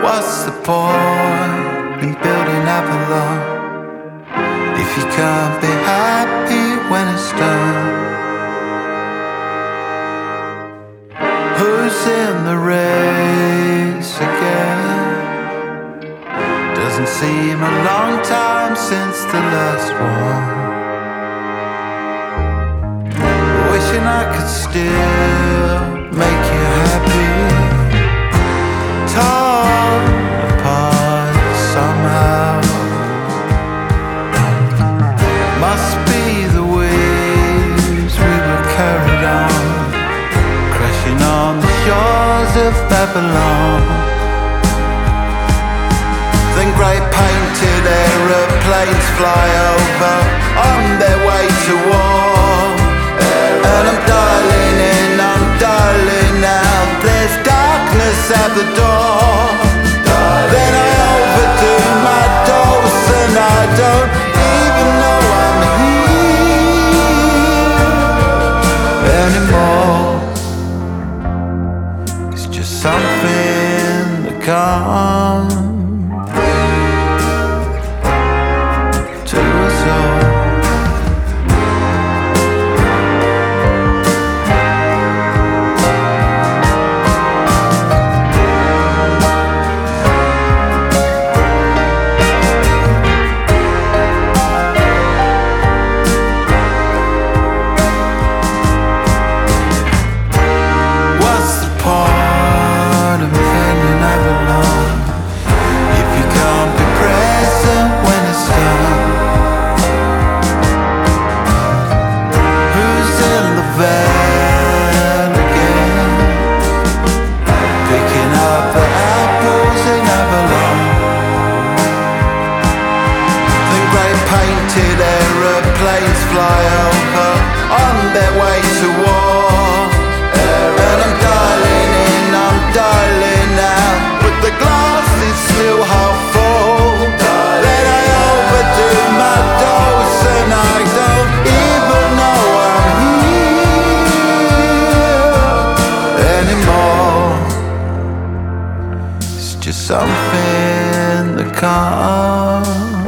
What's the point in building Avalon if you can't be happy when it's done? Who's in the race again? Doesn't seem a long time since the last one. Wishing I could still make you happy. Torn apart somehow. Must be the waves we were carried on, crashing on the shores of Babylon. Then great painted aeroplanes fly over on their way to war. And I'm dialing out, there's darkness at the door. Then I overdo my dose and I don't even know I'm here anymore. It's just something that comes to us all. Aeroplanes fly over on their way to war. And I'm dialing out, but the glass is still half full. Then I overdo my dose and I don't even know I'm here anymore. It's just something that comes